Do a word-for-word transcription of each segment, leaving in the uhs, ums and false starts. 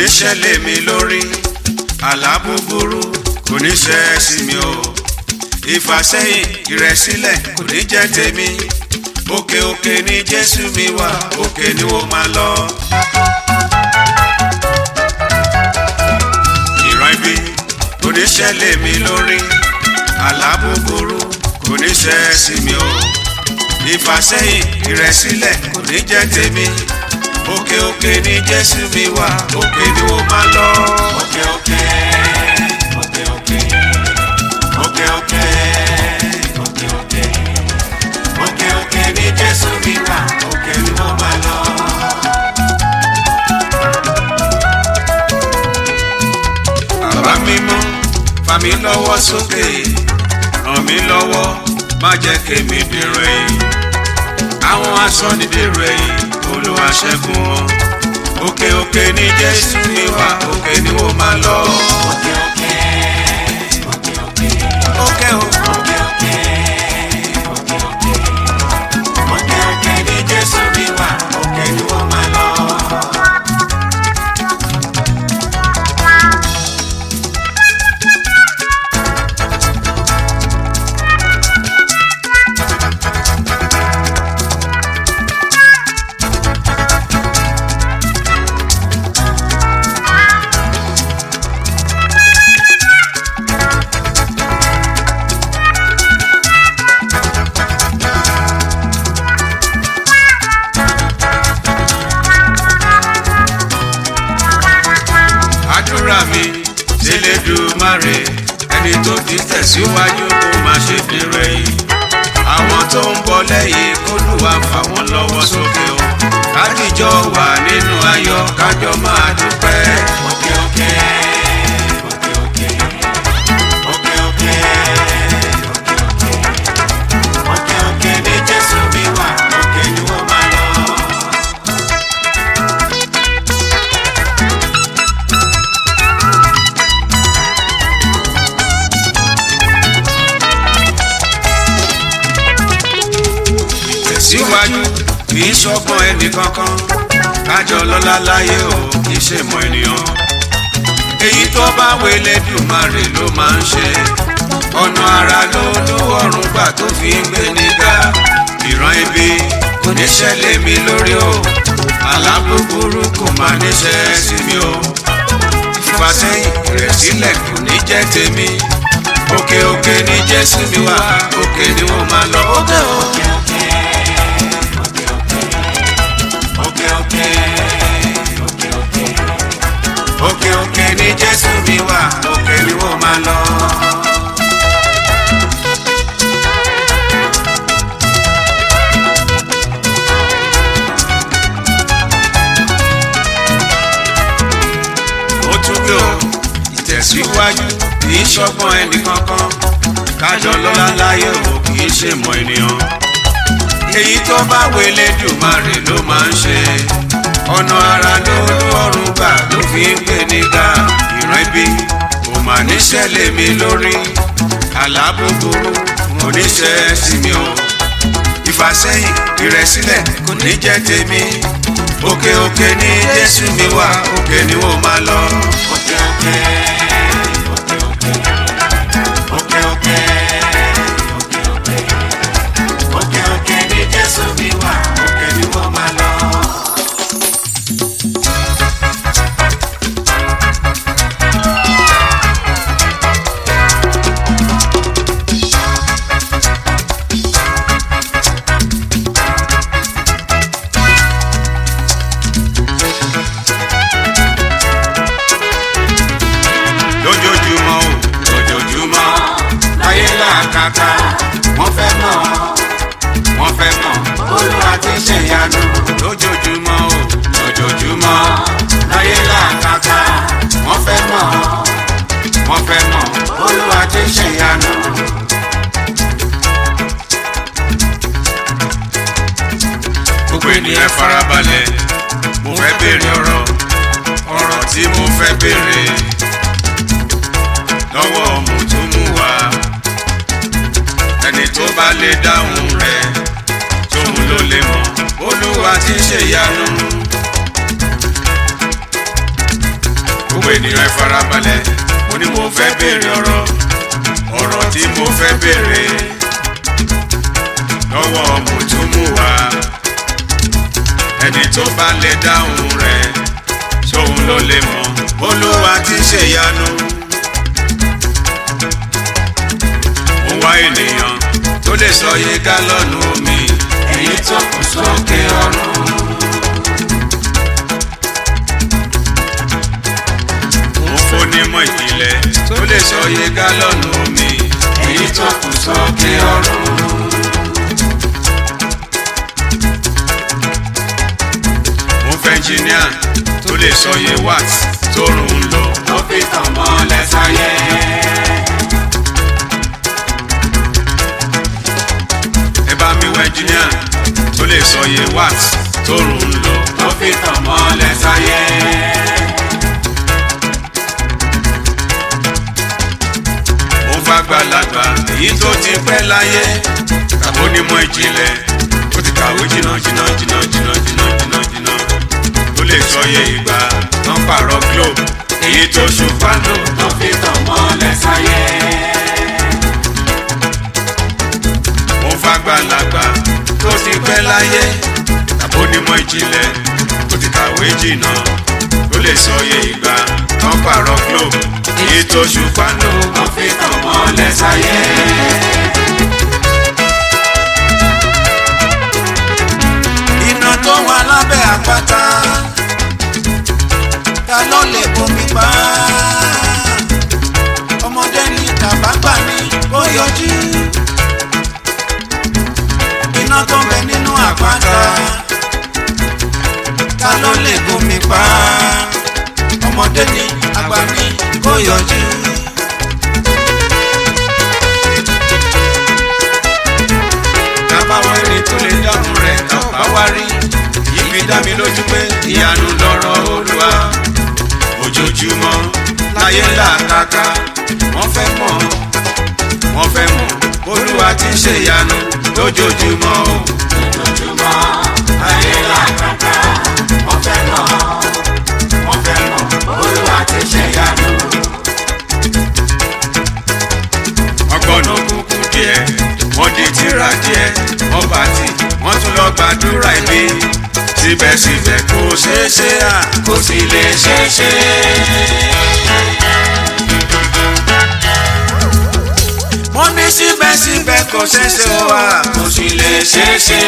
ṣẹlẹ̀ mi lórí àlá búburú kò ní ṣẹ sí mi o ìfàsẹ́yìn ìrẹ̀sílẹ̀ kò ní jẹ́ tèmi òkè òkè ni Jésù mi wà òkè ni ó máa lọ. ìran ibi kò ní ṣẹlẹ̀ mi lórí àlá búburú kò ní ṣẹ sí mi o ìfàsẹ́yìn ìrẹ̀sílẹ̀ kò ní jẹ́ tèmi òkè òkè ni Jésù mi wà òkè ni ó máa lọ. òkè òkè òkè òkè òkè òkè òkè òkè òkè òkè ni Jésù mi wà òkè ni ó máa lọ. bàbá mímọ́ fà mí lọ́wọ́ sókè ràn mí lọ́wọ́ má jẹ́ kémi dèrò ẹ̀yìn àwọn asọ́nidèrò ẹ̀yìn Olúwa ṣẹ́gun wọn òkè òkè ni Jésù mi wà òkè ni ó máa lọ. òkè òkè òkè òkè òkè òkè òkè òkè òkè òkè ni Jésù mi wà òkè ni ó máa lọ. Elédùmarè ẹni tó ti tẹ̀síwájú kó má ṣe dèrò ẹ̀yìn àwọn tó ń bọ̀ lẹ́yìn k'Olúwa fà wọ́n lọ́wọ́ sókè o kájíjọ wà nínú ayọ̀ kájọ máa dúpẹ́. òkè òkè òkè òkè òkè òkè òkè òkè ni Jésù mi wà òkè ni wọ́n máa lọ. síwájú kì í ṣọgbọ́n ẹnì kankan kájọ lọ́lá láyé o kì í ṣe mọ̀ ènìyàn èyí tó bá wọ Elédùmarè ló máa ń ṣe ọ̀nà ara ló lọ́wọ́rùn gbà tó fi ń gbé nígbà ìran ibi kò ní ṣẹlẹ̀ mi lórí o àlá búburú kò máa níṣẹ́ sí mi o ìfàsẹ́yìn ìrẹ̀sílẹ̀ kò ní jẹ́ tèmi òkè òkè ni Jésù mi wà òkè ni wọ́n máa lọ. òkè òkè òkè òkè ni Jésù mi wà òkè ni wọ́n máa lọ. ó tún gbé o ìtẹ̀síwájú kì í ṣọgbọ́n ẹnì kankan kájọ lọ́lá láyé o kì í ṣe mọ̀ ènìyàn èyí tó bá wọ Elédùmarè ló máa ń ṣe ọ̀nà ara ló lọ́rùn gbà ló fi ń gbé nígbà ìran ibi kò mà ní ṣẹlẹ̀ mi lórí àlá búburú kò ní ṣẹ sí mi o ìfàsẹ́yìn ìrẹ̀sílẹ̀ kò ní jẹ́ tèmi òkè òkè ni Jésù mi wà òkè ni wọ́n máa lọ. òkè òkè òkè òkè òkè òkè òkè òkè ni Jésù mi wà òkè ni wọ́n máa lọ. lójoojúmọ́ o lójoojúmọ́ láyé làkàkà wọ́n fẹ́ mọ̀ wọ́n fẹ́ mọ̀ Olúwa ti ṣe ìyanu. lójoojúmọ́ o lójoojúmọ́ láyé làkàkà wọ́n fẹ́ mọ̀ wọ́n fẹ́ mọ̀ Olúwa ti ṣe ìyanu. gbogbo ènìyàn farabalẹ̀ mo fẹ́ béèrè ọ̀rọ̀ ọ̀rọ̀ tí mo fẹ́ béèrè lọ́wọ́ Mùtúmùwà ẹni tó bá lè dáhùn rẹ̀ tóun ló lè mọ̀ Olúwa ti ṣe ìyanu. gbogbo ènìyàn ẹ farabalẹ̀ mo ní mo fẹ́ béèrè ọ̀rọ̀ ọ̀rọ̀ tí mo fẹ́ béèrè lọ́wọ́ Mùtúmùwà ẹni tó bá lè dáhùn rẹ̀ sóun ló lè mọ̀ Olúwa tí ṣèyanu. mo wá ènìyàn tó lè sọ iye gálọ́ọ̀nù omi èyí tó kù sókè ọ̀run. mo fónímọ̀ ìpìlẹ̀ tó lè sọ iye gálọ́ọ̀nù omi èyí tó kù sókè ọ̀run. mo fẹ́ ẹnjìníà tó lè sọ iye watt tóòrùn ń lò ó fi tàn mọ́lẹ̀ sáyé. ẹnjìníà tó lè sọ iye watt tóòrùn ń lò ó fi tàn mọ́lẹ̀ sáyé. mo fàgbàlagbà èyí tó ti pẹ́ láyé tàbí onímọ̀ ìjìnlẹ̀ tó ti kàwé jìnnà jìnnà jìnnà jìnnà jìnnà jìnnà jìnnà tó lè sọ iye ìgbà tán pààrọ̀ globe èyí tó ṣùpá lò ó fi tàn mọ́lẹ̀ sáyé. fàgbàlagbà tó ti pẹ́ láyé tàbí onímọ̀ ìjìnlẹ̀ tó ti kàwé jìnnà tó lè sọ iye ìgbà tán pààrọ̀ globe èyí tó ṣùpá lò ó fi tàn mọ́lẹ̀ sáyé. iná tó wà lábẹ́ àpáta ta ló lè bomi pa ọmọdé ní tàbágbà ní kó yọjú. iná tó ń bẹ nínú àpáta ta ló lè bomi pa ọmọdé ní àgbà ní kó yọjú. tábàwọn ẹni tó lè dáhùn rẹ̀ tá ò bá wá rí yìí fi dá mi lójú pé ìyanu lọ̀rọ̀ Olúwa ojoojúmọ́ láyé ńlá kàkà wọ́n fẹ́ mọ̀ wọ́n fẹ́ mọ̀ Olúwa tí ń ṣe ìyanu lójoojúmọ́ o. lójoojúmọ́ ayé làkàkà wọ́n fẹ́ mọ̀ wọ́n fẹ́ mọ̀ Olúwa tí ń ṣe ìyanu. ọgbọ́n òkùnkùn díẹ̀ wọ́n di tírà díẹ̀ wọ́n bá tì wọ́n tún lọ gbàdúrà ìbí síbẹ̀síbẹ̀ kò ṣeé ṣe à kò sì lè ṣeé ṣe. wọ́n ní síbẹ̀síbẹ̀ kò ṣeéṣe wá kò sì lè ṣeéṣe.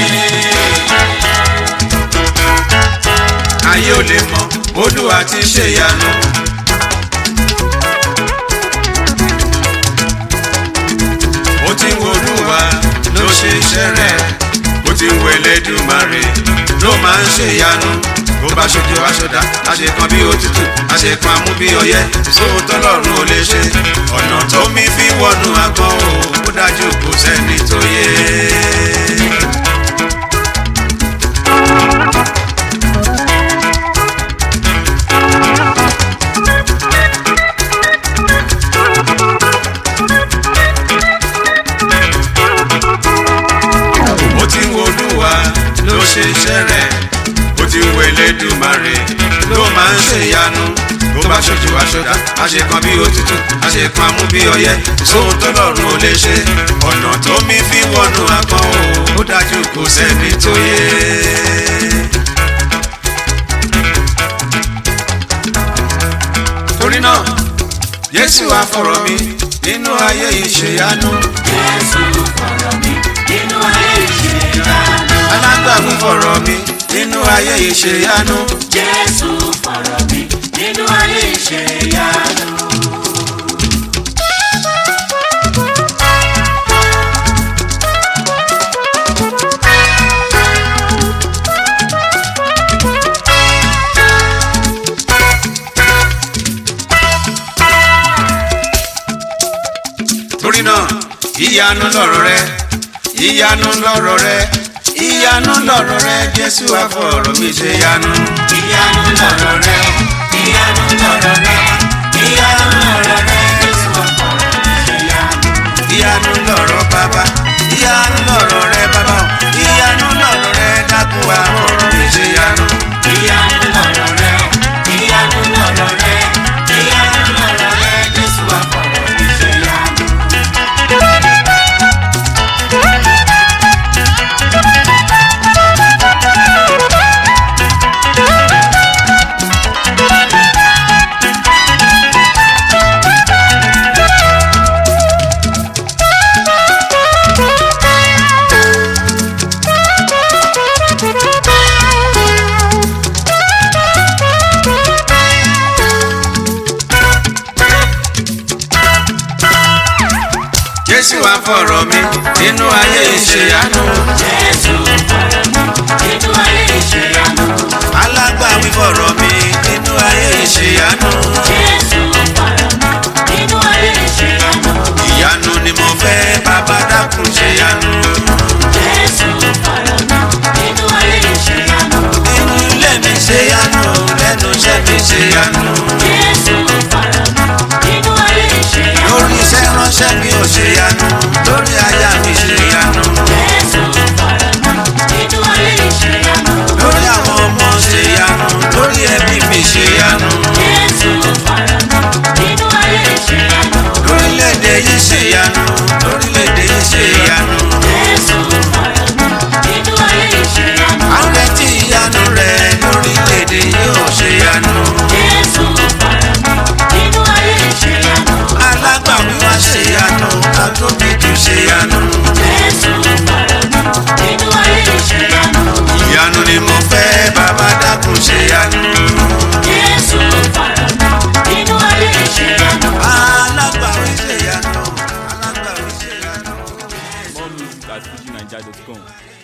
ayé ò lè mọ̀ Olúwa tí ṣe ìyanu. ó ti ń wo Olúwa ló ṣe iṣẹ́ rẹ̀ ó ti ń wo Elédùmarè ló máa ń ṣe ìyanu. bó bá ṣojú aṣọdá àṣekan bí òtútù àṣekan amú bí ọyẹ́ sóhun tọ́lọ́run ò lè ṣe. ọ̀nà tó mi fi wọnú agbọ̀n o ó dájú kò sẹ́ni tó yé. ó ti ń wo Olúwa ló ṣe iṣẹ́ rẹ̀ ó ti ń wo Elédùmarè ló máa ń ṣe ìyanu. bó bá ṣojú aṣọdá àṣekan bí òtútù àṣekan amú bí ọyẹ́ sóhun tọ́lọ́run ò lè ṣe. ọ̀nà tó mi fi wọnú agbọ̀n o ó dájú kò sẹ́ni tó yé. torí náà Jésù á fọ̀rọ̀ mi nínú ayé ìṣèyanu. Jésù fọ̀rọ̀ mi nínú ayé ìṣèyanu. alágbàwí fọ̀rọ̀ mi nínú ayé ìṣèyanu. Jésù fọ̀rọ̀ mi nínú ayé ìṣèyanu. torí náà ìyanu lọ̀rọ̀ rẹ ìyanu lọ̀rọ̀ rẹ ìyanu lọ̀rọ̀ rẹ Jésù á fọ̀rọ̀ mi ṣe ìyanu. ìyanu lọ̀rọ̀ rẹ ìyanu lọ̀rọ̀ rẹ ìyanu lọ̀rọ̀ rẹ Jésù á fọ̀rọ̀ mi ṣe ìyanu. ìyanu lọ̀rọ̀ bàbá ìyanu lọ̀rọ̀ rẹ bàbá ìyanu lọ̀rọ̀ rẹ dákun á fọ̀rọ̀ mi ṣe ìyanu. ìyanu lọ̀rọ̀ rẹ ìyanu lọ̀rọ̀ rẹ wá fọ̀rọ̀ mi nínú ayé ìṣèyanu. Jésù fọ̀rọ̀ mi nínú ayé ìṣèyanu. Alágbàwí fọ̀rọ̀ mi nínú ayé ìṣèyanu. Jésù fọ̀rọ̀ mi nínú ayé ìṣèyanu. Ìyanu ni mo fẹ́, bàbá dákun ṣèyanu. Jésù fọ̀rọ̀ mi nínú ayé ìṣèyanu. Nínú ilé mi ṣèyanu, lẹ́nu iṣẹ́ mi ṣèyanu. Jésù fọ̀rọ̀ mi nínú ayé ìṣèyanu. Lórí iṣẹ́ ránṣẹ́ mi ò ṣèyanu, lórí aya mi ṣèyanu. Jésù fọ̀rọ̀ mi nínú ayé ìṣèyanu. Lórí àwọn ọmọ ṣèyanu, lórí ẹbí mi ṣèyanu. Jésù fọ̀rọ̀ mi nínú ayé ìṣèyanu. Lórílẹ̀-èdè yìí ṣèyanu, lórílẹ̀-èdè yìí ṣèyanu. Jésù fọ̀rọ̀ mi nínú ayé ìṣèyanu. À ń retí ìyanu rẹ̀ lórílẹ̀-èdè yìí ò ṣèyanu. Jésù fọ̀rọ̀ mi nínú ayé ìṣèyanu. Alágbàwí wá ṣèyanu, agbóbijù ṣèyanu. Jésù fọ̀rọ̀ mi nínú ayé ìṣèyanu. Ìyanu ni mo fẹ́, bàbá dákun ṣèyanu. Jésù fọ̀rọ̀ mi nínú ayé ìṣèyanu. Alágbàwí ṣèyanu, alágbàwí ṣèyanu. More music at fuji naija dot com.